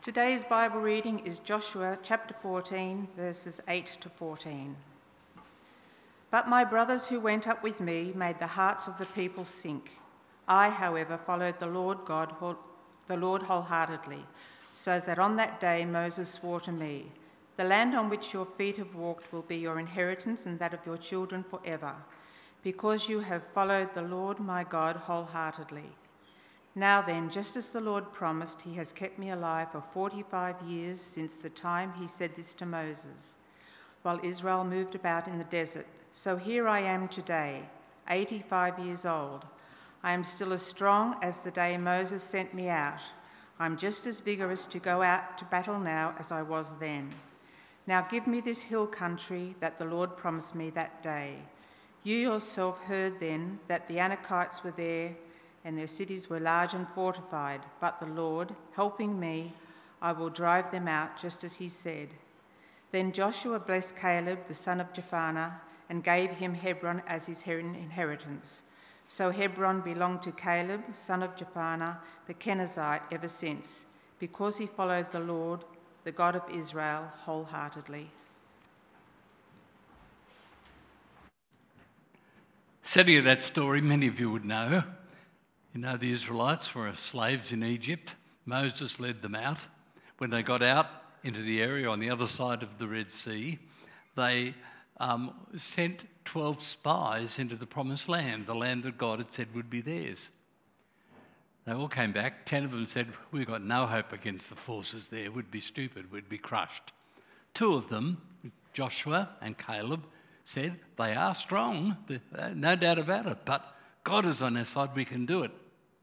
Today's Bible reading is Joshua chapter 14, verses 8 to 14. But my brothers who went up with me made the hearts of the people sink. I, however, followed the Lord wholeheartedly, so that on that day Moses swore to me, "The land on which your feet have walked will be your inheritance and that of your children forever, because you have followed the Lord my God wholeheartedly." Now then, just as the Lord promised, he has kept me alive for 45 years since the time he said this to Moses, while Israel moved about in the desert. So here I am today, 85 years old. I am still as strong as the day Moses sent me out. I'm just as vigorous to go out to battle now as I was then. Now give me this hill country that the Lord promised me that day. You yourself heard then that the Anakites were there, and their cities were large and fortified, but the Lord, helping me, I will drive them out just as he said. Then Joshua blessed Caleb, the son of Jephunneh, and gave him Hebron as his inheritance. So Hebron belonged to Caleb, son of Jephunneh, the Kenizzite, ever since, because he followed the Lord, the God of Israel, wholeheartedly. Setting of that story, many of you would know. You know, the Israelites were slaves in Egypt. Moses led them out. When they got out into the area on the other side of the Red Sea, they sent 12 spies into the Promised Land, the land that God had said would be theirs. They all came back. 10 of them said, "We've got no hope against the forces there. We'd be stupid. We'd be crushed." 2 of them, Joshua and Caleb, said, "They are strong, no doubt about it, but God is on our side. We can do it."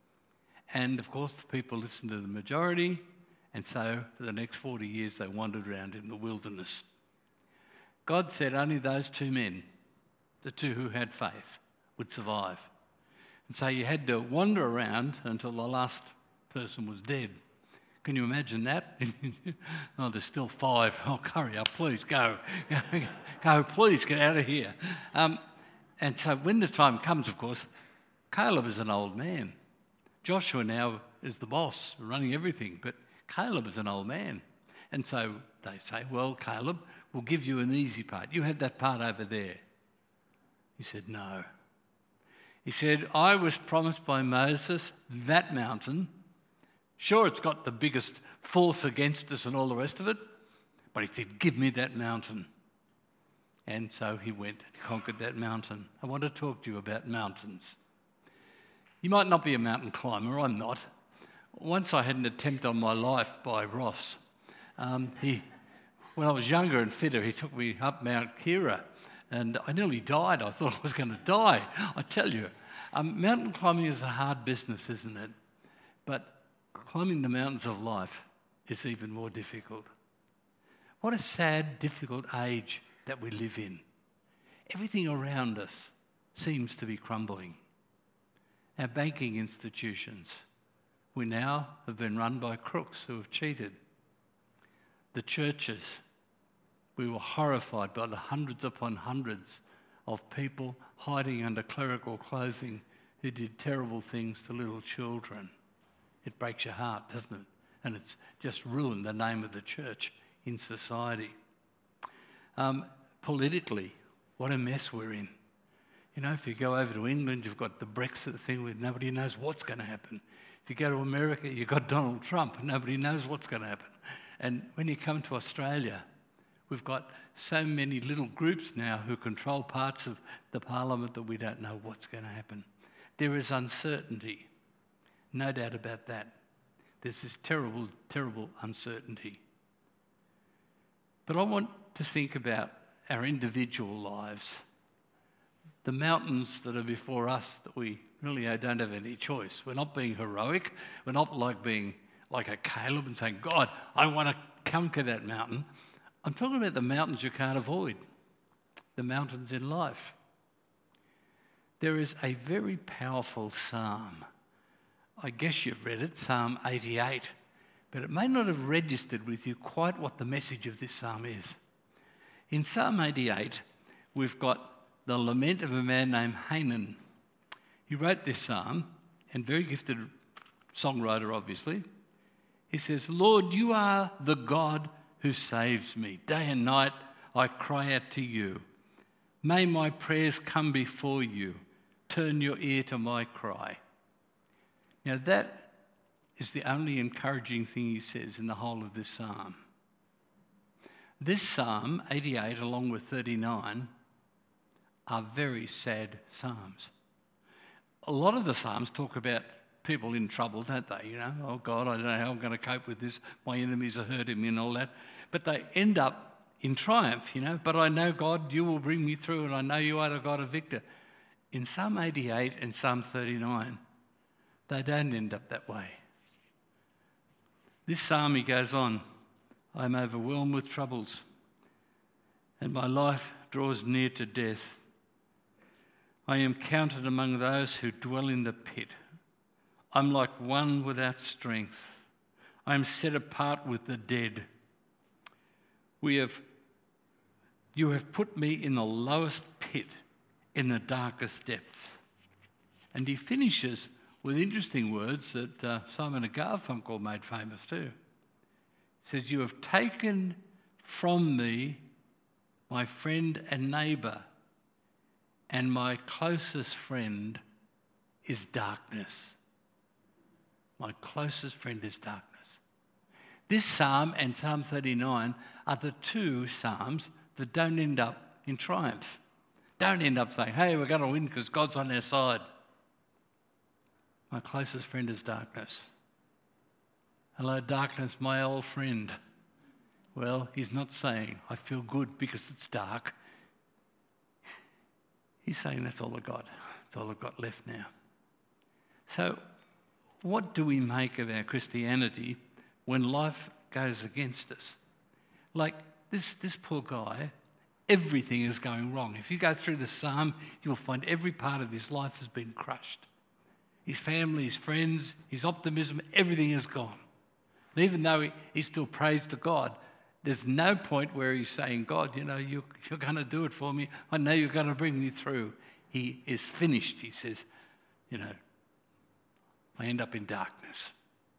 And of course, the people listened to the majority, and so for the next 40 years they wandered around in the wilderness. God said only those 2 men, the 2 who had faith, would survive. And so you had to wander around until the last person was dead. Can you imagine that? Oh, there's still 5. Oh, hurry up, please, go. Go, please, get out of here. And so when the time comes, of course, Caleb is an old man. Joshua now is the boss, running everything, but Caleb is an old man. And so they say, "Well, Caleb, we'll give you an easy part. You have that part over there." He said, "No." He said, "I was promised by Moses that mountain. Sure, it's got the biggest force against us and all the rest of it, but he said, give me that mountain." And so he went and conquered that mountain. I want to talk to you about mountains. You might not be a mountain climber, I'm not. Once I had an attempt on my life by Ross. When I was younger and fitter, he took me up Mount Kira, and I nearly died. I thought I was going to die, I tell you. Mountain climbing is a hard business, isn't it? But climbing the mountains of life is even more difficult. What a sad, difficult age that we live in. Everything around us seems to be crumbling. Our banking institutions, we now have been run by crooks who have cheated. The churches, we were horrified by the hundreds upon hundreds of people hiding under clerical clothing who did terrible things to little children. It breaks your heart, doesn't it? And it's just ruined the name of the church in society. Politically, what a mess we're in. You know, if you go over to England, you've got the Brexit thing where nobody knows what's going to happen. If you go to America, you've got Donald Trump, and nobody knows what's going to happen. And when you come to Australia, we've got so many little groups now who control parts of the parliament that we don't know what's going to happen. There is uncertainty, no doubt about that. There's this terrible, terrible uncertainty. But I want to think about our individual lives. The mountains that are before us that we really don't have any choice. We're not being heroic. We're not being like a Caleb and saying, "God, I want to conquer that mountain." I'm talking about the mountains you can't avoid, the mountains in life. There is a very powerful psalm. I guess you've read it, Psalm 88, but it may not have registered with you quite what the message of this psalm is. In Psalm 88, we've got the lament of a man named Hanan. He wrote this psalm, and very gifted songwriter, obviously. He says, Lord, you are the God who saves me. Day and night I cry out to you. May my prayers come before you. Turn your ear to my cry. Now that is the only encouraging thing he says in the whole of this psalm. This psalm, 88 along with 39, are very sad psalms. A lot of the psalms talk about people in trouble, don't they? You know, oh God, I don't know how I'm going to cope with this. My enemies are hurting me and all that. But they end up in triumph, you know. But I know, God, you will bring me through, and I know you are the God of victor. In Psalm 88 and Psalm 39, they don't end up that way. This psalm, he goes on, I am overwhelmed with troubles, and my life draws near to death. I am counted among those who dwell in the pit. I'm like one without strength. I am set apart with the dead. You have put me in the lowest pit, in the darkest depths. And he finishes with interesting words that Simon and Garfunkel made famous too. He says, you have taken from me my friend and neighbour, and my closest friend is darkness. My closest friend is darkness. This psalm and Psalm 39 are the two psalms that don't end up in triumph. Don't end up saying, hey, we're going to win because God's on our side. My closest friend is darkness. Hello, darkness, my old friend. Well, he's not saying, I feel good because it's dark. He's saying, that's all I got. That's all I've got left now. So, what do we make of our Christianity when life goes against us? Like this poor guy, everything is going wrong. If you go through the psalm, you'll find every part of his life has been crushed. His family, his friends, his optimism, everything is gone. And even though he still prays to God, there's no point where he's saying, God, you know, you're going to do it for me. I know you're going to bring me through. He is finished. He says, you know, I end up in darkness.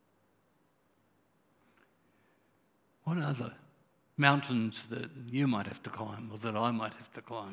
What are the mountains that you might have to climb or that I might have to climb?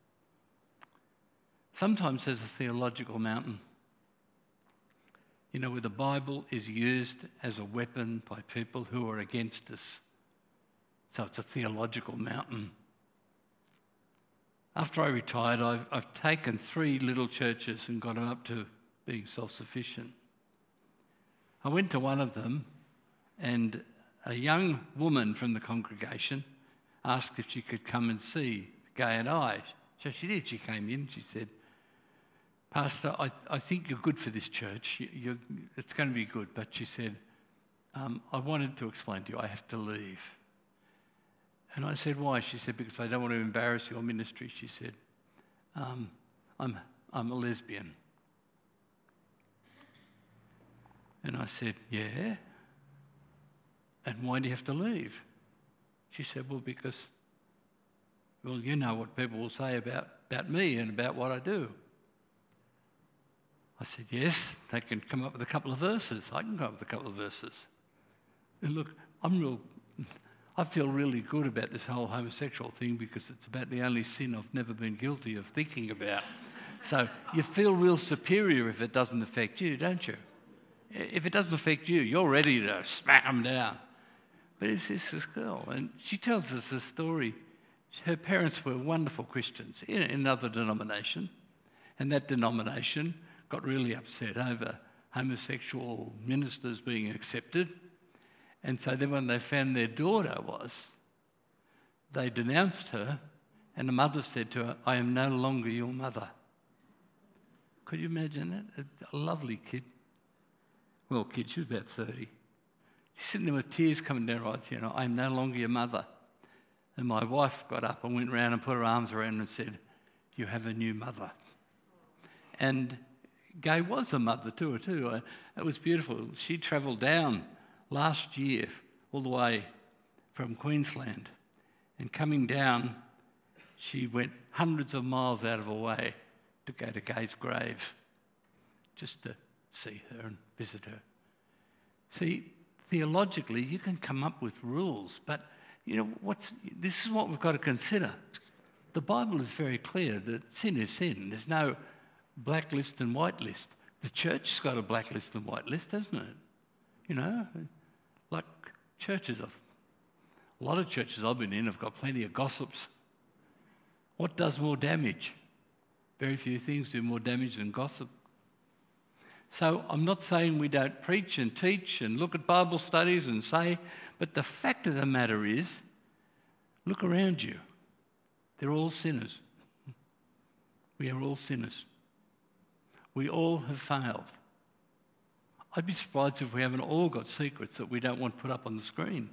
Sometimes there's a theological mountain. You know, where the Bible is used as a weapon by people who are against us. So it's a theological mountain. After I retired, I've taken 3 little churches and got them up to being self-sufficient. I went to one of them, and a young woman from the congregation asked if she could come and see Gay and I. So she did. She came in. She said, Pastor, I think you're good for this church. It's going to be good. But she said, I wanted to explain to you, I have to leave. And I said, why? She said, because I don't want to embarrass your ministry. She said, I'm a lesbian. And I said, yeah? And why do you have to leave? She said, well, because, well, you know what people will say about me and about what I do. I said, yes, they can come up with a couple of verses. I can come up with a couple of verses. And look, I feel really good about this whole homosexual thing because it's about the only sin I've never been guilty of thinking about. So you feel real superior if it doesn't affect you, don't you? If it doesn't affect you, you're ready to smack them down. But it's this girl, and she tells us a story. Her parents were wonderful Christians in another denomination, and that denomination got really upset over homosexual ministers being accepted. And so then when they found their daughter was, they denounced her, and the mother said to her, I am no longer your mother. Could you imagine that? A lovely kid. Well, kid, she was about 30. She's sitting there with tears coming down her eyes, you know, I am no longer your mother. And my wife got up and went round and put her arms around her and said, you have a new mother. And Gay was a mother to her too. It was beautiful. She travelled down last year all the way from Queensland. And coming down, she went hundreds of miles out of her way to go to Gay's grave just to see her and visit her. See, theologically, you can come up with rules, but this is what we've got to consider. The Bible is very clear that sin is sin. There's no blacklist and whitelist. The church's got a blacklist and whitelist, hasn't it? Like churches. A lot of churches I've been in have got plenty of gossips. What does more damage? Very few things do more damage than gossip. So I'm not saying we don't preach and teach and look at Bible studies and say, but the fact of the matter is, look around you. They're all sinners. We are all sinners. We all have failed. I'd be surprised if we haven't all got secrets that we don't want put up on the screen.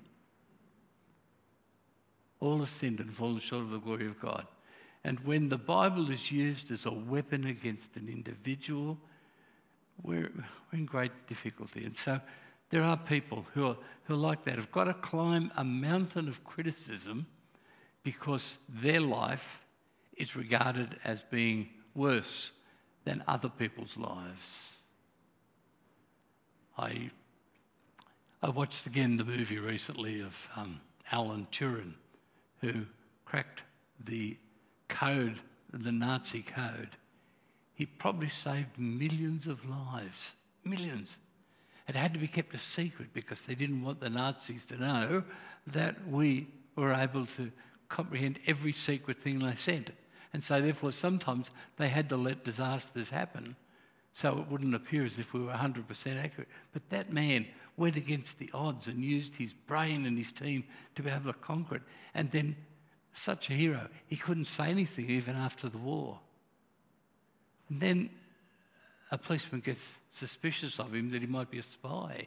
All have sinned and fallen short of the glory of God. And when the Bible is used as a weapon against an individual, we're in great difficulty. And so there are people who are like that, have got to climb a mountain of criticism because their life is regarded as being worse than other people's lives. I watched again the movie recently of Alan Turing, who cracked the code, the Nazi code. He probably saved millions of lives, millions. It had to be kept a secret because they didn't want the Nazis to know that we were able to comprehend every secret thing they said. And so therefore sometimes they had to let disasters happen so it wouldn't appear as if we were 100% accurate. But that man went against the odds and used his brain and his team to be able to conquer it. And then such a hero, he couldn't say anything even after the war. And then a policeman gets suspicious of him that he might be a spy.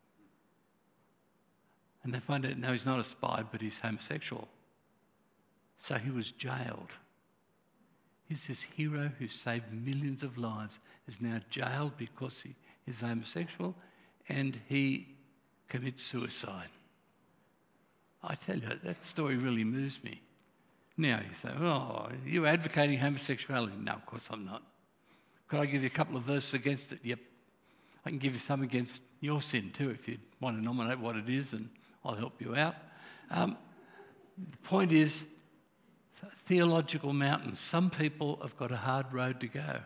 And they find out, no, he's not a spy, but he's homosexual. So he was jailed. He's this hero who saved millions of lives, is now jailed because he is homosexual and he commits suicide. I tell you, that story really moves me. Now you say, oh, you're advocating homosexuality. No, of course I'm not. Could I give you a couple of verses against it? Yep. I can give you some against your sin too if you want to nominate what it is, and I'll help you out. The point is, theological mountains. Some people have got a hard road to go.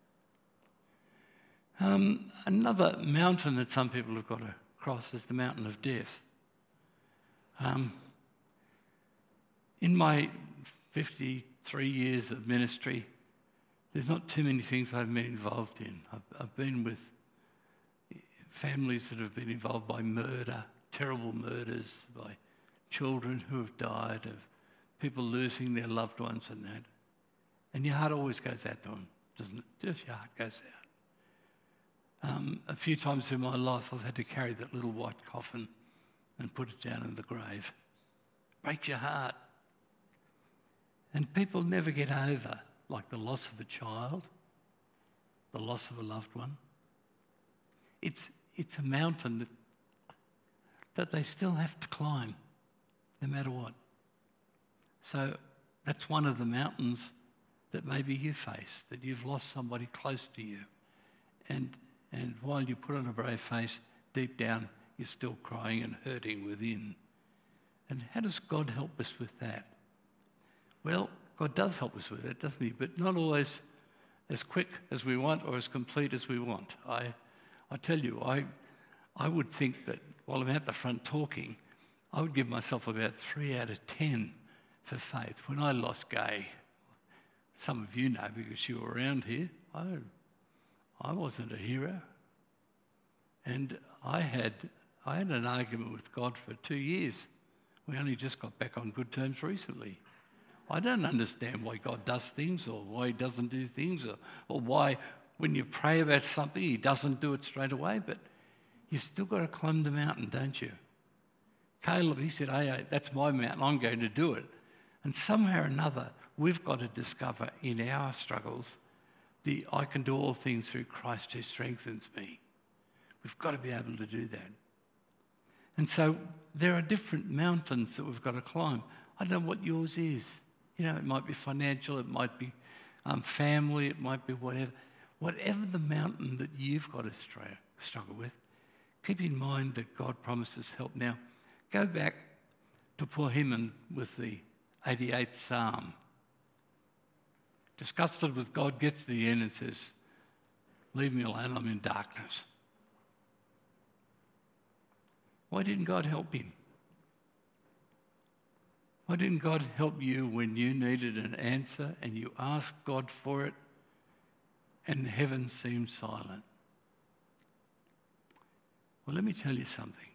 Another mountain that some people have got to cross is the mountain of death. In my 53 years of ministry, there's not too many things I've been involved in. I've been with families that have been involved by murder, terrible murders, by children who have died, of people losing their loved ones and that. And your heart always goes out to them, doesn't it? Just your heart goes out. A few times in my life I've had to carry that little white coffin and put it down in the grave. Breaks your heart. And people never get over, like the loss of a child, the loss of a loved one. It's a mountain that they still have to climb, no matter what. So that's one of the mountains that maybe you face, that you've lost somebody close to you. And while you put on a brave face, deep down you're still crying and hurting within. And how does God help us with that? Well, God does help us with it, doesn't he? But not always as quick as we want or as complete as we want. I tell you, I would think that while I'm out the front talking, I would give myself about 3 out of 10 for faith. When I lost Gay, some of you know because you were around here, I wasn't a hero. And I had an argument with God for 2 years. We only just got back on good terms recently. I don't understand why God does things or why he doesn't do things or why when you pray about something he doesn't do it straight away, but you've still got to climb the mountain, don't you? Caleb, he said, hey, that's my mountain, I'm going to do it. And somehow or another, we've got to discover in our struggles I can do all things through Christ who strengthens me. We've got to be able to do that. And so there are different mountains that we've got to climb. I don't know what yours is. You know, it might be financial, it might be family, it might be whatever. Whatever the mountain that you've got to struggle with, keep in mind that God promises help. Now, go back to poor Heman with the 88th Psalm. Disgusted with God, gets to the end and says, "Leave me alone, I'm in darkness." Why didn't God help him? Why didn't God help you when you needed an answer and you asked God for it and heaven seemed silent? Well, let me tell you something.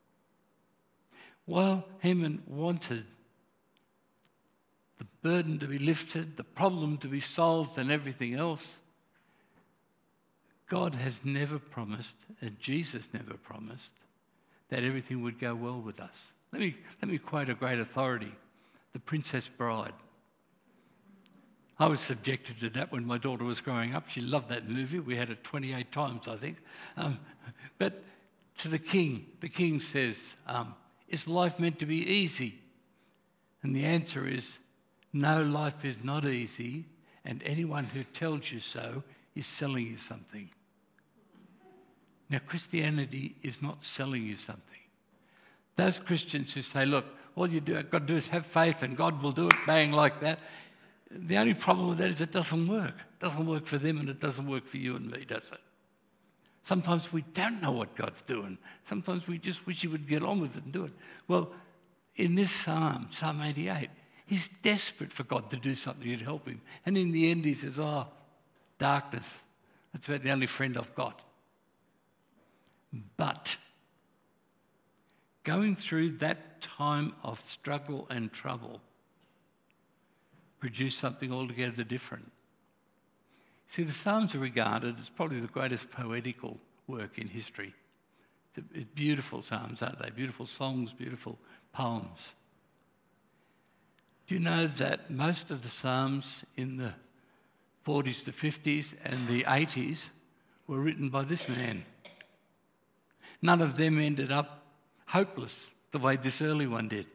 While Heman wanted the burden to be lifted, the problem to be solved and everything else, God has never promised, and Jesus never promised, that everything would go well with us. Let me quote a great authority, The Princess Bride. I was subjected to that when my daughter was growing up. She loved that movie. We had it 28 times, I think. But to the king says, "Is life meant to be easy?" And the answer is, no, life is not easy, and anyone who tells you so is selling you something. Now, Christianity is not selling you something. Those Christians who say, look, all you got to do is have faith and God will do it, bang, like that. The only problem with that is it doesn't work. It doesn't work for them and it doesn't work for you and me, does it? Sometimes we don't know what God's doing. Sometimes we just wish he would get on with it and do it. Well, in this Psalm 88, he's desperate for God to do something to help him. And in the end he says, darkness, that's about the only friend I've got. But going through that time of struggle and trouble produced something altogether different. See, the Psalms are regarded as probably the greatest poetical work in history. It's beautiful Psalms, aren't they? Beautiful songs, beautiful poems. Do you know that most of the Psalms in the 40s, the 50s and the 80s were written by this man? None of them ended up hopeless the way this early one did.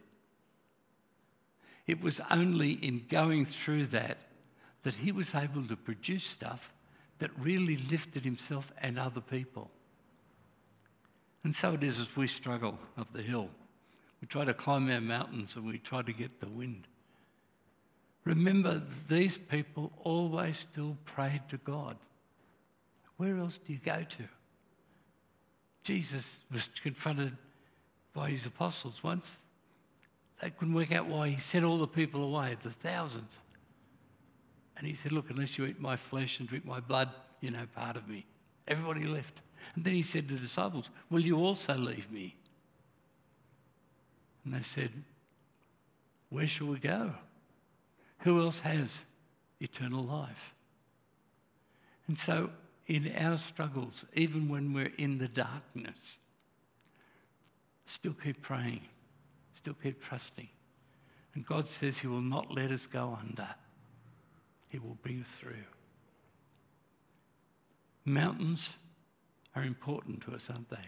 It was only in going through that he was able to produce stuff that really lifted himself and other people. And so it is as we struggle up the hill. We try to climb our mountains and we try to get the wind. Remember, these people always still prayed to God. Where else do you go to? Jesus was confronted by his apostles once. They couldn't work out why he sent all the people away, the thousands. And he said, look, unless you eat my flesh and drink my blood, you're no part of me. Everybody left. And then he said to the disciples, will you also leave me? And they said, where shall we go? Who else has eternal life? And so in our struggles, even when we're in the darkness, still keep praying, still keep trusting. And God says he will not let us go under. He will bring us through. Mountains are important to us, aren't they?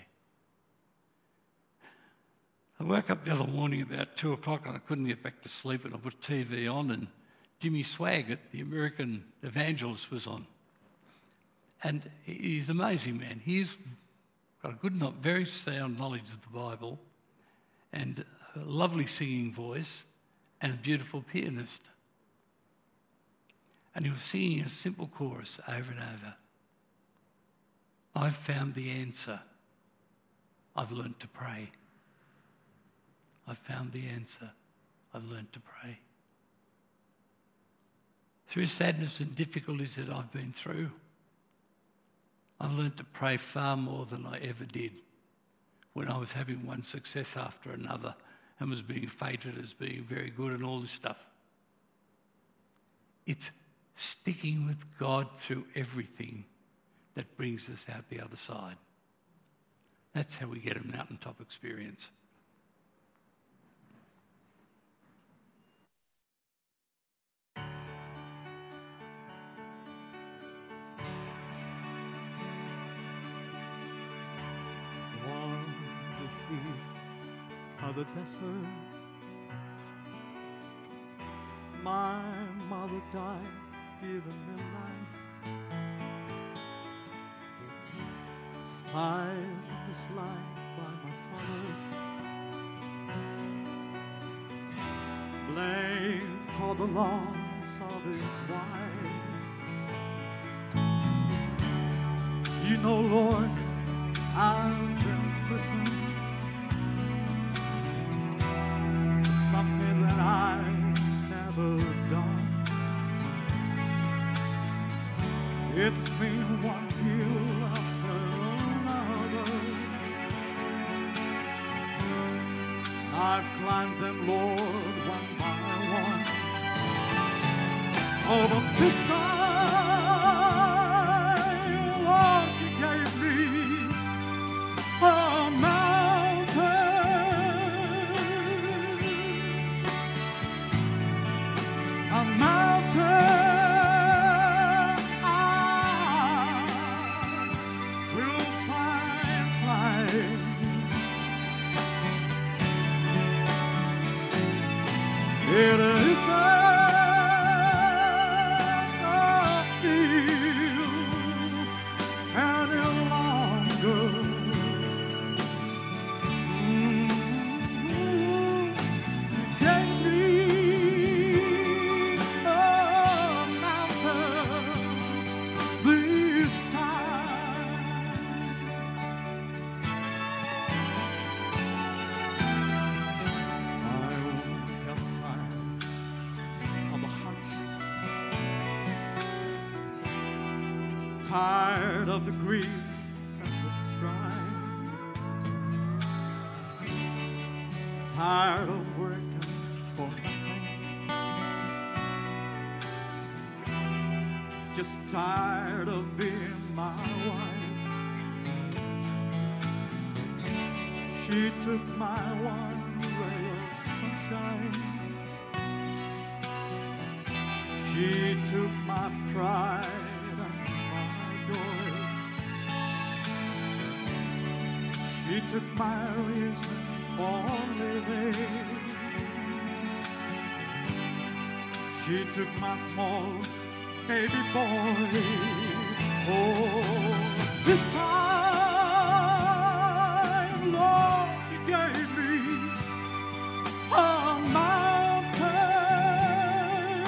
I woke up the other morning about 2 o'clock and I couldn't get back to sleep, and I put TV on and Jimmy Swaggart, the American evangelist, was on. And he's an amazing man. He's got a good, very sound knowledge of the Bible and a lovely singing voice and a beautiful pianist. And he was singing a simple chorus over and over. I've found the answer. I've learnt to pray. I've found the answer. I've learnt to pray. Through sadness and difficulties that I've been through, I've learnt to pray far more than I ever did when I was having one success after another and was being feted as being very good and all this stuff. It's sticking with God through everything that brings us out the other side. That's how we get a mountaintop experience. Warm the heat of the desert. My mother died, giving me life. eyes in this light by my father, blame for the loss of his wife. You know, Lord, I've been listening to something that I've never done. It's been one hill after another. I've climbed them, Lord, one by one. Oh, but this time, Lord, you gave me a mountain, a mountain. It is a field any longer. Gave me a mountain this time. I got tired of the hardship, tired of the grief and the strife, tired of working for nothing, just tired of being my wife. She took my one ray of sunshine. She took my pride and my joy. She took my reason for living. She took my small baby boy. Oh, this time, Lord, you gave me a mountain,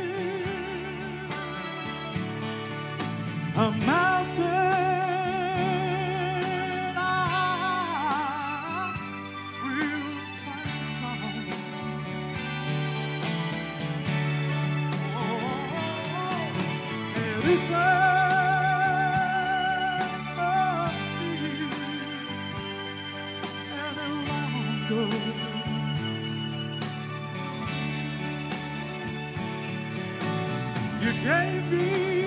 a mountain I will climb. Oh, it is a field any longer. You gave me